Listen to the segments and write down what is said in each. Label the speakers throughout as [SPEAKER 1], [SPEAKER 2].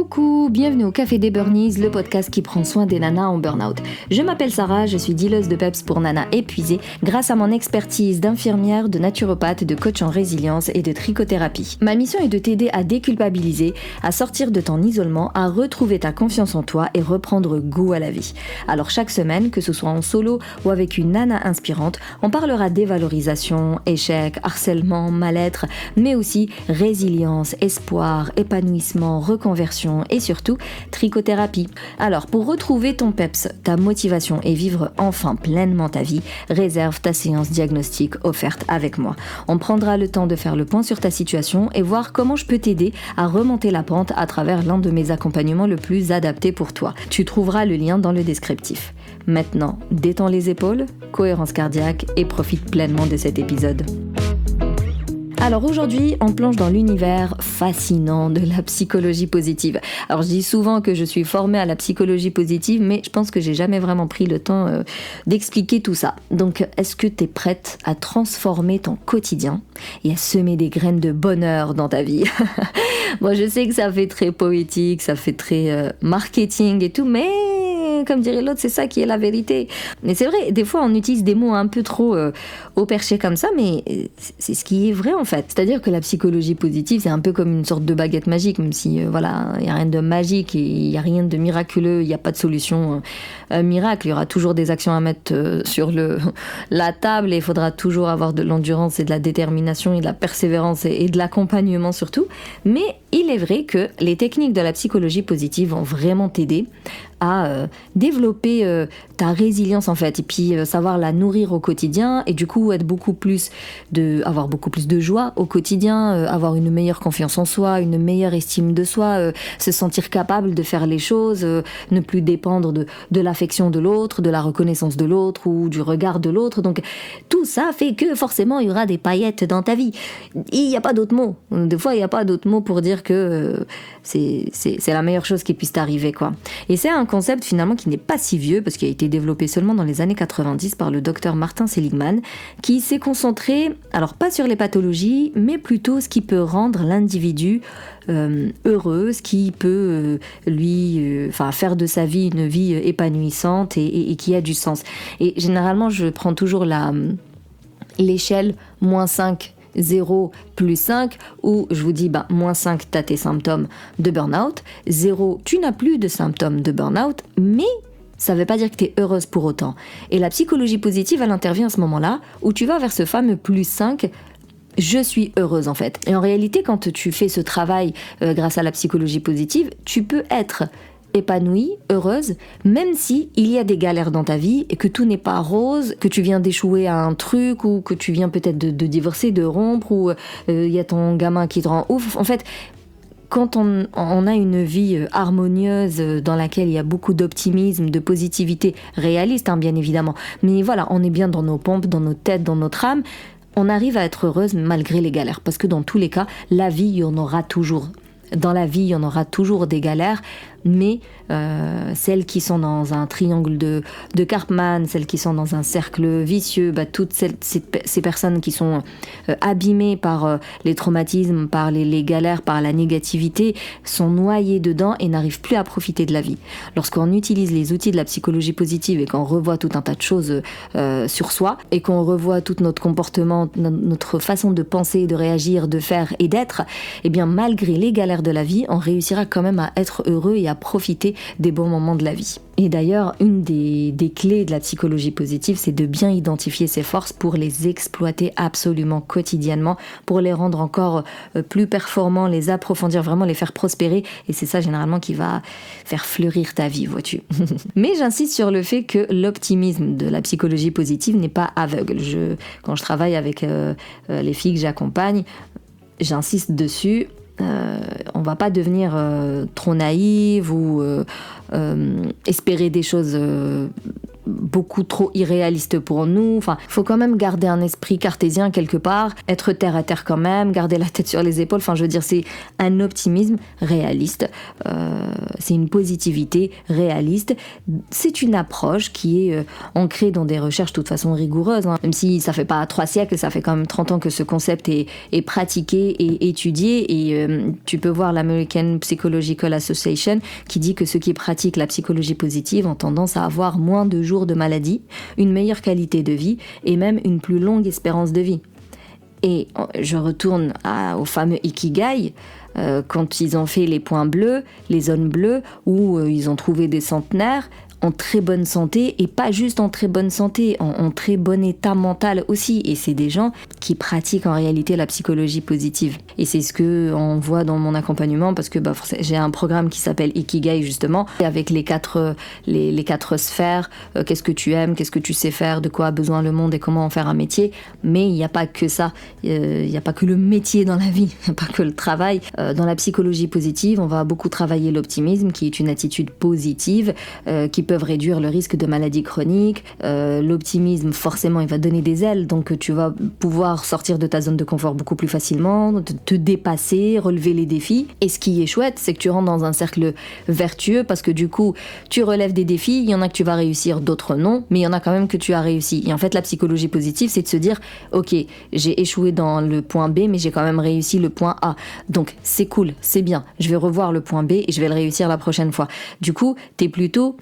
[SPEAKER 1] Coucou, bienvenue au Café des Burnies, le podcast qui prend soin des nanas en burn-out. Je m'appelle Sarah, je suis dealeuse de peps pour nanas épuisées grâce à mon expertise d'infirmière, de naturopathe, de coach en résilience et de trichothérapie. Ma mission est de t'aider à déculpabiliser, à sortir de ton isolement, à retrouver ta confiance en toi et reprendre goût à la vie. Alors chaque semaine, que ce soit en solo ou avec une nana inspirante, on parlera dévalorisation, échec, harcèlement, mal-être, mais aussi résilience, espoir, épanouissement, reconversion et surtout trichothérapie. Alors pour retrouver ton peps, ta motivation et vivre enfin pleinement ta vie, réserve ta séance diagnostique offerte avec moi. On prendra le temps de faire le point sur ta situation et voir comment je peux t'aider à remonter la pente à travers l'un de mes accompagnements le plus adapté pour toi. Tu trouveras le lien dans le descriptif. Maintenant, détends les épaules, cohérence cardiaque et profite pleinement de cet épisode. Alors aujourd'hui, on plonge dans l'univers fascinant de la psychologie positive. Alors je dis souvent que je suis formée à la psychologie positive, mais je pense que j'ai jamais vraiment pris le temps d'expliquer tout ça. Donc est-ce que tu es prête à transformer ton quotidien et à semer des graines de bonheur dans ta vie? Moi je sais que ça fait très poétique, ça fait très marketing et tout, mais comme dirait l'autre, c'est ça qui est la vérité. Mais c'est vrai, des fois on utilise des mots un peu trop au perché comme ça, mais c'est ce qui est vrai en fait. C'est-à-dire que la psychologie positive, c'est un peu comme une sorte de baguette magique, même si voilà, il n'y a rien de magique, il n'y a rien de miraculeux, il n'y a pas de solution miracle. Il y aura toujours des actions à mettre sur la table et il faudra toujours avoir de l'endurance et de la détermination et de la persévérance et de l'accompagnement surtout. Mais il est vrai que les techniques de la psychologie positive vont vraiment t'aider à développer ta résilience en fait, et puis savoir la nourrir au quotidien et du coup avoir beaucoup plus de joie au quotidien, avoir une meilleure confiance en soi, une meilleure estime de soi, se sentir capable de faire les choses, ne plus dépendre de l'affection de l'autre, de la reconnaissance de l'autre ou du regard de l'autre. Donc tout ça fait que forcément il y aura des paillettes dans ta vie. Il n'y a pas d'autre mot. Des fois il n'y a pas d'autre mot pour dire que c'est la meilleure chose qui puisse t'arriver, quoi. Et c'est un concept finalement qui n'est pas si vieux parce qu'il a été développé seulement dans les années 90 par le docteur Martin Seligman, qui s'est concentré, alors pas sur les pathologies, mais plutôt ce qui peut rendre l'individu heureux, ce qui peut faire de sa vie une vie épanouissante et qui a du sens. Et généralement je prends toujours l'échelle -5 0 plus 5, où je vous dis, -5, tu as tes symptômes de burn-out, 0, tu n'as plus de symptômes de burn-out, mais ça ne veut pas dire que tu es heureuse pour autant. Et la psychologie positive, elle intervient à ce moment-là, où tu vas vers ce fameux +5, je suis heureuse en fait. Et en réalité, quand tu fais ce travail grâce à la psychologie positive, tu peux être épanouie, heureuse, même si il y a des galères dans ta vie et que tout n'est pas rose, que tu viens d'échouer à un truc ou que tu viens peut-être de divorcer, de rompre ou il y a ton gamin qui te rend ouf. En fait, quand on a une vie harmonieuse dans laquelle il y a beaucoup d'optimisme, de positivité réaliste, bien évidemment, mais voilà, on est bien dans nos pompes, dans nos têtes, dans notre âme, on arrive à être heureuse malgré les galères, parce que dans tous les cas, la vie, il y en aura toujours. Dans la vie, il y en aura toujours des galères, mais celles qui sont dans un triangle de Karpman, celles qui sont dans un cercle vicieux, toutes ces personnes qui sont abîmées par les traumatismes, par les galères, par la négativité, sont noyées dedans et n'arrivent plus à profiter de la vie. Lorsqu'on utilise les outils de la psychologie positive et qu'on revoit tout un tas de choses sur soi, et qu'on revoit tout notre comportement, notre façon de penser, de réagir, de faire et d'être, eh bien malgré les galères de la vie, on réussira quand même à être heureux et à profiter des bons moments de la vie. Et d'ailleurs, une des clés de la psychologie positive, c'est de bien identifier ses forces pour les exploiter absolument quotidiennement, pour les rendre encore plus performants, les approfondir, vraiment les faire prospérer. Et c'est ça généralement qui va faire fleurir ta vie, vois-tu. Mais j'insiste sur le fait que l'optimisme de la psychologie positive n'est pas aveugle. Quand je travaille avec les filles que j'accompagne, j'insiste dessus. On va pas devenir trop naïve ou espérer des choses beaucoup trop irréaliste pour nous. Enfin, il faut quand même garder un esprit cartésien quelque part, être terre à terre quand même, garder la tête sur les épaules. Enfin, je veux dire, c'est un optimisme réaliste. C'est une positivité réaliste. C'est une approche qui est ancrée dans des recherches de toute façon rigoureuses. Même si ça fait pas 3 siècles, ça fait quand même 30 ans que ce concept est pratiqué et étudié. Et tu peux voir l'American Psychological Association qui dit que ceux qui pratiquent la psychologie positive ont tendance à avoir moins de jours de maladie, une meilleure qualité de vie et même une plus longue espérance de vie. Et je retourne au fameux Ikigai, quand ils ont fait les points bleus, les zones bleues, où ils ont trouvé des centenaires en très bonne santé, et pas juste en très bonne santé, en très bon état mental aussi. Et c'est des gens qui pratiquent en réalité la psychologie positive. Et c'est ce qu'on voit dans mon accompagnement, parce que j'ai un programme qui s'appelle Ikigai justement, avec les quatre sphères, qu'est-ce que tu aimes, qu'est-ce que tu sais faire, de quoi a besoin le monde et comment en faire un métier. Mais il n'y a pas que ça, il n'y a pas que le métier dans la vie, il n'y a pas que le travail. Dans la psychologie positive, on va beaucoup travailler l'optimisme, qui est une attitude positive, qui peuvent réduire le risque de maladies chroniques. L'optimisme, forcément, il va donner des ailes, donc tu vas pouvoir sortir de ta zone de confort beaucoup plus facilement, te dépasser, relever les défis. Et ce qui est chouette, c'est que tu rentres dans un cercle vertueux, parce que du coup, tu relèves des défis, il y en a que tu vas réussir, d'autres non, mais il y en a quand même que tu as réussi. Et en fait, la psychologie positive, c'est de se dire, ok, j'ai échoué dans le point B, mais j'ai quand même réussi le point A. Donc, c'est cool, c'est bien, je vais revoir le point B et je vais le réussir la prochaine fois. Du coup, t'es plutôt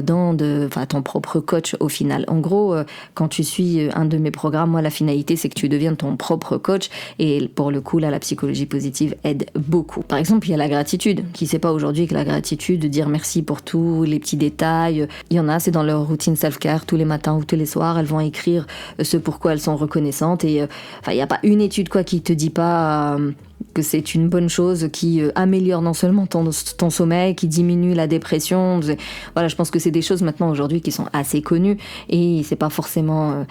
[SPEAKER 1] ton propre coach au final. En gros, quand tu suis un de mes programmes, moi, la finalité, c'est que tu deviennes ton propre coach. Et pour le coup, là, la psychologie positive aide beaucoup. Par exemple, il y a la gratitude. Qui sait pas aujourd'hui que la gratitude, de dire merci pour tous les petits détails. Il y en a, c'est dans leur routine self-care, tous les matins ou tous les soirs, elles vont écrire ce pourquoi elles sont reconnaissantes. Et il n'y a pas une étude qui te dit pas que c'est une bonne chose, qui améliore non seulement ton sommeil, qui diminue la dépression. Voilà, je pense que c'est des choses maintenant aujourd'hui qui sont assez connues, et c'est pas forcément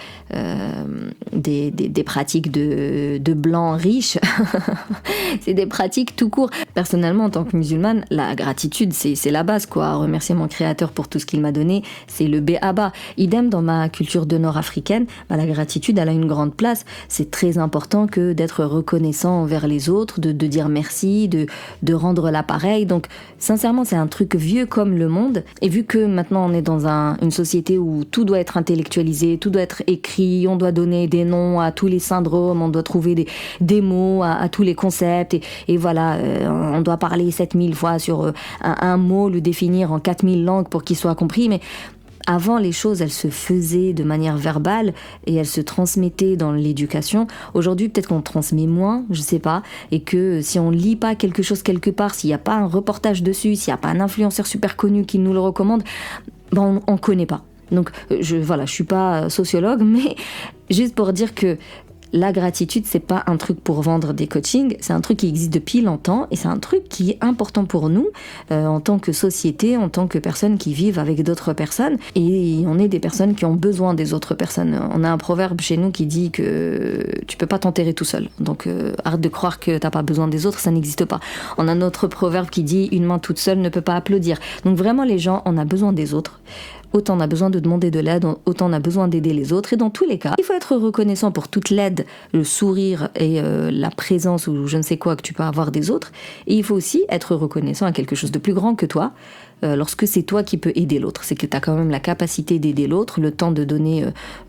[SPEAKER 1] des pratiques de blancs riches. C'est des pratiques tout court. Personnellement, en tant que musulmane, la gratitude, c'est la base, quoi. Remercier mon créateur pour tout ce qu'il m'a donné, c'est le b.a.-ba. Idem dans ma culture de nord-africaine, la gratitude, elle a une grande place. C'est très important que d'être reconnaissant envers les autres, de dire merci, de rendre l'appareil. Donc sincèrement, c'est un truc vieux comme le monde, et vu que maintenant on est dans une société où tout doit être intellectualisé, tout doit être écrit, on doit donner des noms à tous les syndromes, on doit trouver des mots à tous les concepts, et voilà, on doit parler 7000 fois sur un mot, le définir en 4000 langues pour qu'il soit compris. Mais avant, les choses, elles se faisaient de manière verbale et elles se transmettaient dans l'éducation. Aujourd'hui, peut-être qu'on transmet moins, je sais pas, et que si on lit pas quelque chose quelque part, s'il n'y a pas un reportage dessus, s'il n'y a pas un influenceur super connu qui nous le recommande, on connaît pas. Donc, je suis pas sociologue, mais juste pour dire que la gratitude, c'est pas un truc pour vendre des coachings, c'est un truc qui existe depuis longtemps, et c'est un truc qui est important pour nous en tant que société, en tant que personnes qui vivent avec d'autres personnes, et on est des personnes qui ont besoin des autres personnes. On a un proverbe chez nous qui dit que tu peux pas t'enterrer tout seul, donc arrête de croire que t'as pas besoin des autres, ça n'existe pas. On a notre proverbe qui dit une main toute seule ne peut pas applaudir. Donc vraiment, les gens, on a besoin des autres. Autant on a besoin de demander de l'aide, autant on a besoin d'aider les autres. Et dans tous les cas, il faut être reconnaissant pour toute l'aide, le sourire et la présence ou je ne sais quoi que tu peux avoir des autres. Et il faut aussi être reconnaissant à quelque chose de plus grand que toi, lorsque c'est toi qui peux aider l'autre. C'est que tu as quand même la capacité d'aider l'autre, le temps de donner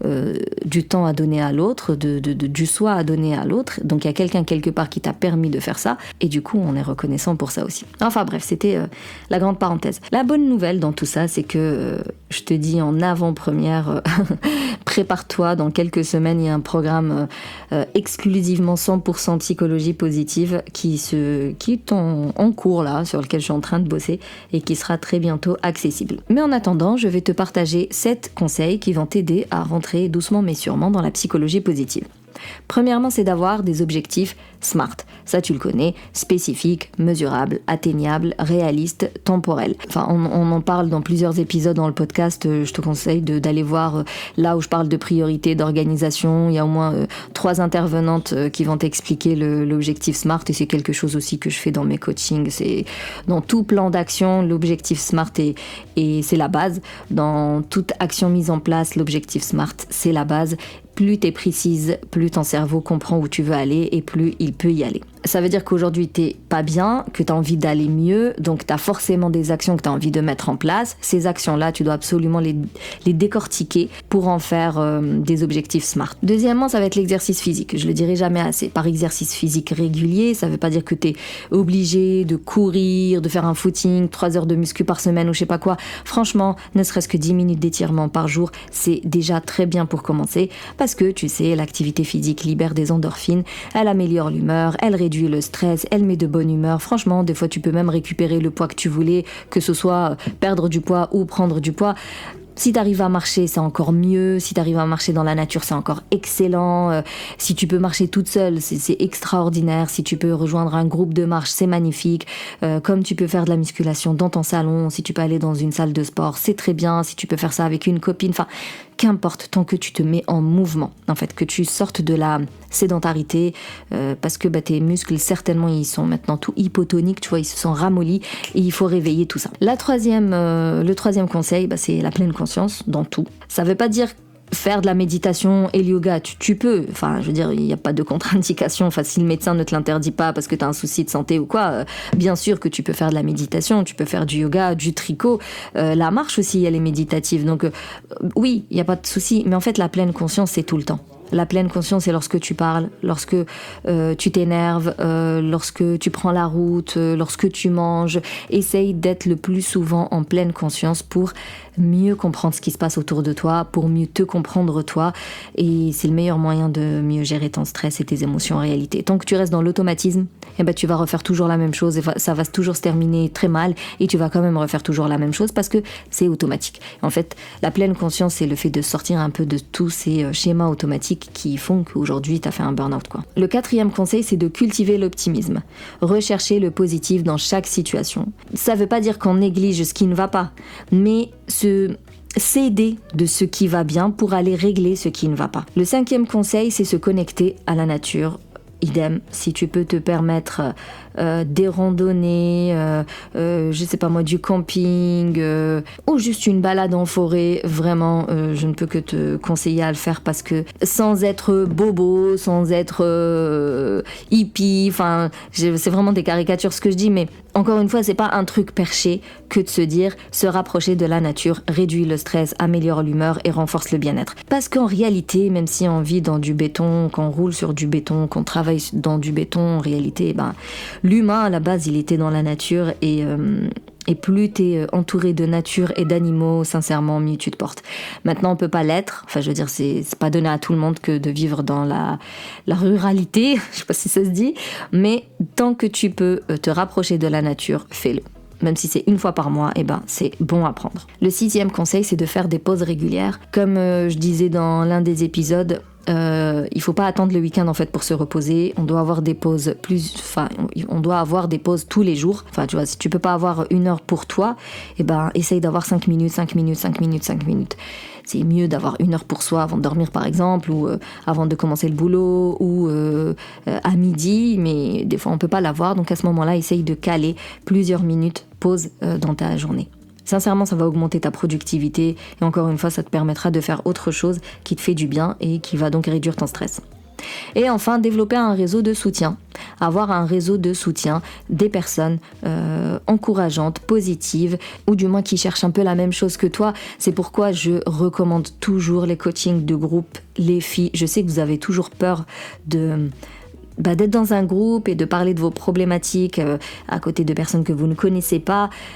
[SPEAKER 1] du temps à donner à l'autre, du soi à donner à l'autre. Donc il y a quelqu'un quelque part qui t'a permis de faire ça, et du coup on est reconnaissant pour ça aussi. Enfin bref, c'était la grande parenthèse. La bonne nouvelle dans tout ça, c'est que je te dis en avant-première, prépare-toi, dans quelques semaines il y a un programme exclusivement 100% psychologie positive qui est en cours là, sur lequel je suis en train de bosser, et qui sera très bientôt accessible. Mais en attendant, je vais te partager 7 conseils qui vont t'aider à rentrer doucement mais sûrement dans la psychologie positive. Premièrement, c'est d'avoir des objectifs SMART. Ça, tu le connais, spécifique, mesurable, atteignable, réaliste, temporel. Enfin, on en parle dans plusieurs épisodes dans le podcast. Je te conseille d'aller voir là où je parle de priorité, d'organisation. Il y a au moins 3 intervenantes qui vont t'expliquer l'objectif SMART et c'est quelque chose aussi que je fais dans mes coachings. C'est dans tout plan d'action, l'objectif SMART et c'est la base. Dans toute action mise en place, l'objectif SMART, c'est la base. Plus t'es précise, plus ton cerveau comprend où tu veux aller et plus il peut y aller. Ça veut dire qu'aujourd'hui t'es pas bien, que t'as envie d'aller mieux, donc t'as forcément des actions que t'as envie de mettre en place. Ces actions-là, tu dois absolument les décortiquer pour en faire des objectifs SMART. Deuxièmement, ça va être l'exercice physique. Je le dirai jamais assez. Par exercice physique régulier, ça veut pas dire que t'es obligé de courir, de faire un footing, 3 heures de muscu par semaine ou je sais pas quoi. Franchement, ne serait-ce que 10 minutes d'étirement par jour, c'est déjà très bien pour commencer. Parce que, tu sais, l'activité physique libère des endorphines, elle améliore l'humeur, elle réduit le stress, elle met de bonne humeur. Franchement, des fois, tu peux même récupérer le poids que tu voulais, que ce soit perdre du poids ou prendre du poids. Si t'arrives à marcher, c'est encore mieux. Si t'arrives à marcher dans la nature, c'est encore excellent. Si tu peux marcher toute seule, c'est extraordinaire. Si tu peux rejoindre un groupe de marche, c'est magnifique. Comme tu peux faire de la musculation dans ton salon, si tu peux aller dans une salle de sport, c'est très bien. Si tu peux faire ça avec une copine, enfin, qu'importe, tant que tu te mets en mouvement, en fait, que tu sortes de la sédentarité, parce que tes muscles, certainement, ils sont maintenant tout hypotoniques, tu vois, ils se sont ramollis et il faut réveiller tout ça. Le troisième conseil, c'est la pleine conscience dans tout. Ça veut pas dire faire de la méditation et le yoga, tu peux, enfin je veux dire, il n'y a pas de contre-indication, enfin si le médecin ne te l'interdit pas parce que tu as un souci de santé ou quoi, bien sûr que tu peux faire de la méditation, tu peux faire du yoga, du tricot, la marche aussi elle est méditative, donc oui, il n'y a pas de souci, mais en fait la pleine conscience c'est tout le temps. La pleine conscience, c'est lorsque tu parles, lorsque tu t'énerves, lorsque tu prends la route, lorsque tu manges. Essaye d'être le plus souvent en pleine conscience pour mieux comprendre ce qui se passe autour de toi, pour mieux te comprendre toi. Et c'est le meilleur moyen de mieux gérer ton stress et tes émotions en réalité. Tant que tu restes dans l'automatisme, tu vas refaire toujours la même chose et ça va toujours se terminer très mal et tu vas quand même refaire toujours la même chose parce que c'est automatique. En fait, la pleine conscience, c'est le fait de sortir un peu de tous ces schémas automatiques qui font qu'aujourd'hui, tu as fait un burn-out, quoi. Le 4e conseil, c'est de cultiver l'optimisme. Rechercher le positif dans chaque situation. Ça veut pas dire qu'on néglige ce qui ne va pas, mais s'aider de ce qui va bien pour aller régler ce qui ne va pas. Le 5e conseil, c'est se connecter à la nature. Idem, si tu peux te permettre des randonnées, je sais pas moi, du camping ou juste une balade en forêt, vraiment, je ne peux que te conseiller à le faire parce que sans être bobo, sans être hippie, enfin, c'est vraiment des caricatures ce que je dis, mais encore une fois, c'est pas un truc perché que de se dire se rapprocher de la nature réduit le stress, améliore l'humeur et renforce le bien-être. Parce qu'en réalité, même si on vit dans du béton, qu'on roule sur du béton, qu'on travaille dans du béton, en réalité, l'humain à la base, il était dans la nature et plus t'es entouré de nature et d'animaux, sincèrement, mieux tu te portes. Maintenant, on peut pas l'être. Enfin, je veux dire, c'est pas donné à tout le monde que de vivre dans la ruralité. Je sais pas si ça se dit. Mais tant que tu peux te rapprocher de la nature, fais-le. Même si c'est une fois par mois, c'est bon à prendre. Le 6e conseil, c'est de faire des pauses régulières. Comme je disais dans l'un des épisodes, il faut pas attendre le week-end en fait pour se reposer. On doit avoir des pauses on doit avoir des pauses tous les jours. Enfin, tu vois, si tu peux pas avoir 1 heure pour toi, essaye d'avoir 5 minutes. C'est mieux d'avoir 1 heure pour soi avant de dormir par exemple, ou avant de commencer le boulot, ou à midi, mais des fois on peut pas l'avoir, donc à ce moment-là, essaye de caler plusieurs minutes pause dans ta journée. Sincèrement, ça va augmenter ta productivité et encore une fois, ça te permettra de faire autre chose qui te fait du bien et qui va donc réduire ton stress. Et enfin, développer un réseau de soutien. Avoir un réseau de soutien des personnes encourageantes, positives, ou du moins qui cherchent un peu la même chose que toi. C'est pourquoi je recommande toujours les coachings de groupe, les filles. Je sais que vous avez toujours peur d'être dans un groupe et de parler de vos problématiques à côté de personnes que vous ne connaissez pas.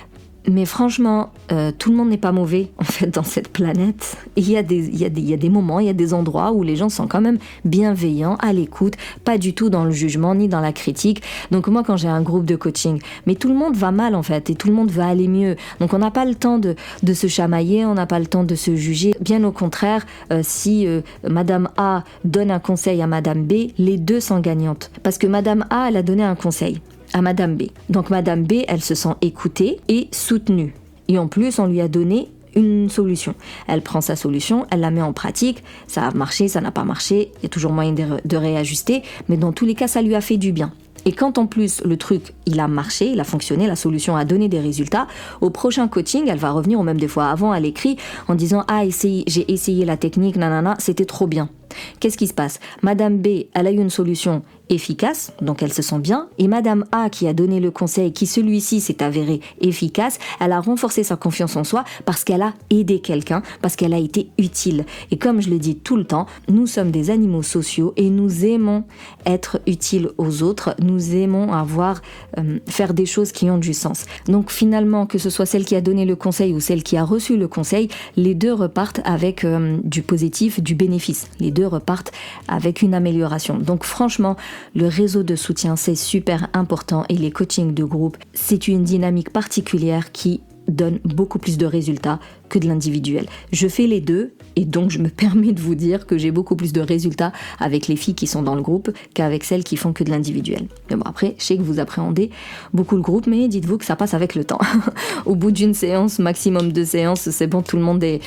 [SPEAKER 1] Mais franchement, tout le monde n'est pas mauvais en fait dans cette planète. Il y a des moments, il y a des endroits où les gens sont quand même bienveillants, à l'écoute, pas du tout dans le jugement ni dans la critique. Donc moi, quand j'ai un groupe de coaching, mais tout le monde va mal en fait et tout le monde va aller mieux. Donc on n'a pas le temps de se chamailler, on n'a pas le temps de se juger. Bien au contraire, si Madame A donne un conseil à Madame B, les deux sont gagnantes. Parce que Madame A, elle a donné un conseil à Madame B. Donc Madame B, elle se sent écoutée et soutenue. Et en plus, on lui a donné une solution. Elle prend sa solution, elle la met en pratique, ça a marché, ça n'a pas marché, il y a toujours moyen de réajuster, mais dans tous les cas, ça lui a fait du bien. Et quand en plus le truc, il a marché, il a fonctionné, la solution a donné des résultats, au prochain coaching, elle va revenir, ou même des fois avant, elle écrit en disant « Ah, j'ai essayé la technique, nanana, c'était trop bien ». Qu'est-ce qui se passe ? Madame B, elle a eu une solution efficace, donc elle se sent bien, et Madame A qui a donné le conseil, qui celui-ci s'est avéré efficace, elle a renforcé sa confiance en soi parce qu'elle a aidé quelqu'un, parce qu'elle a été utile. Et comme je le dis tout le temps, nous sommes des animaux sociaux et nous aimons être utiles aux autres, nous aimons faire des choses qui ont du sens. Donc finalement, que ce soit celle qui a donné le conseil ou celle qui a reçu le conseil, les deux repartent avec du positif, du bénéfice. Les deux repartent avec une amélioration. Donc franchement, le réseau de soutien, c'est super important et les coachings de groupe, c'est une dynamique particulière qui donne beaucoup plus de résultats que de l'individuel. Je fais les deux et donc je me permets de vous dire que j'ai beaucoup plus de résultats avec les filles qui sont dans le groupe qu'avec celles qui font que de l'individuel. Mais bon, après, je sais que vous appréhendez beaucoup le groupe, mais dites-vous que ça passe avec le temps. Au bout d'une séance, maximum 2 séances, c'est bon, tout le monde est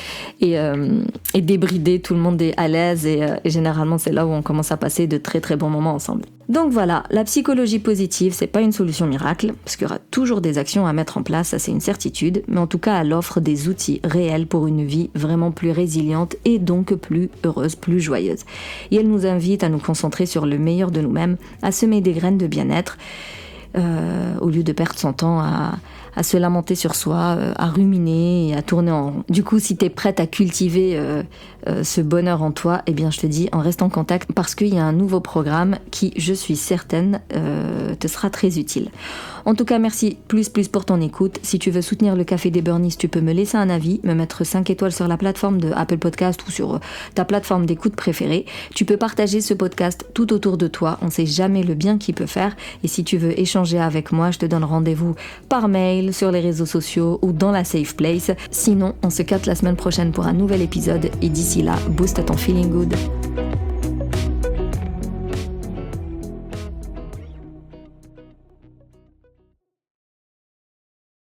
[SPEAKER 1] débridé, tout le monde est à l'aise et généralement c'est là où on commence à passer de très très bons moments ensemble. Donc voilà, la psychologie positive, c'est pas une solution miracle, parce qu'il y aura toujours des actions à mettre en place, ça c'est une certitude, mais en tout cas elle offre des outils réels pour une vie vraiment plus résiliente et donc plus heureuse, plus joyeuse. Et elle nous invite à nous concentrer sur le meilleur de nous-mêmes, à semer des graines de bien-être, au lieu de perdre son temps à se lamenter sur soi, à ruminer et à tourner en rond. Du coup, si tu es prête à cultiver ce bonheur en toi, eh bien je te dis, on reste en contact parce qu'il y a un nouveau programme qui, je suis certaine, te sera très utile. En tout cas, merci plus pour ton écoute. Si tu veux soutenir le Café des Burnies, tu peux me laisser un avis, me mettre 5 étoiles sur la plateforme de Apple Podcast ou sur ta plateforme d'écoute préférée. Tu peux partager ce podcast tout autour de toi. On ne sait jamais le bien qu'il peut faire. Et si tu veux échanger avec moi, je te donne rendez-vous par mail, sur les réseaux sociaux ou dans la Safe Place. Sinon, on se capte la semaine prochaine pour un nouvel épisode. Et d'ici là, booste ton feeling good.